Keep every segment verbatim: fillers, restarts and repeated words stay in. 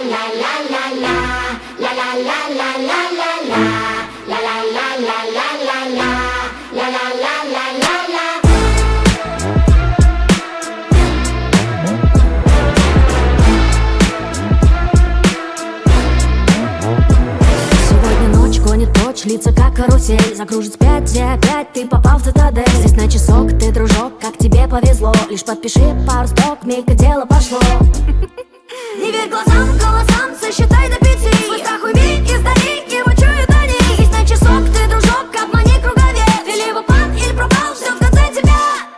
Лица как карусель, закружит спять, и опять ты попал в цитадель. Здесь на часок ты, дружок, как тебе повезло. Лишь подпиши пару строк, миг и дело пошло. Не верь глазам, голосам, сосчитай до пяти. Свой страх убей, издари, его чуют они. Здесь на часок ты, дружок, обмани круговерть. Ты либо пан, или пропал, все в конце тебя.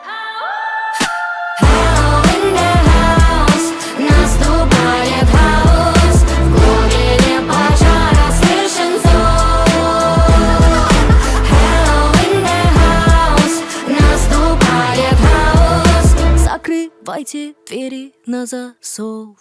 Hello in the house, наступает хаос. В глубине пожара слышен зов. Закрывайте двери на засов.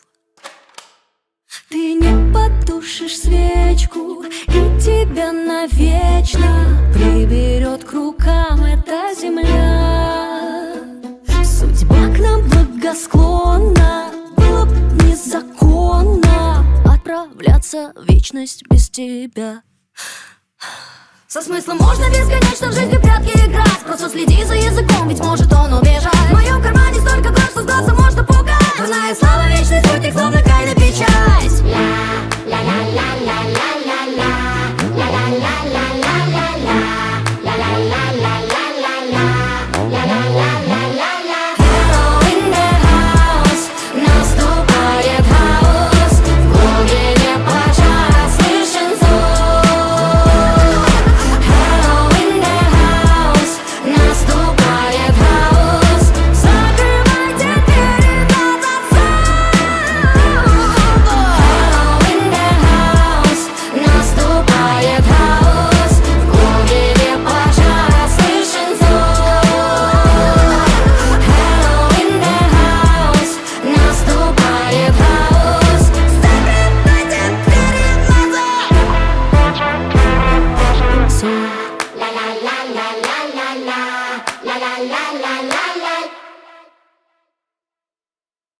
Ты не потушишь свечку, и тебя навечно приберет к рукам эта земля. Судьба к нам благосклонна, было б незаконно отправляться в вечность без тебя. Со смыслом можно бесконечно в жизни в прятки играть. Просто следи за языком, ведь может он убежать. В моем кармане столько грош, что с глаза можно пугать. Знаешь,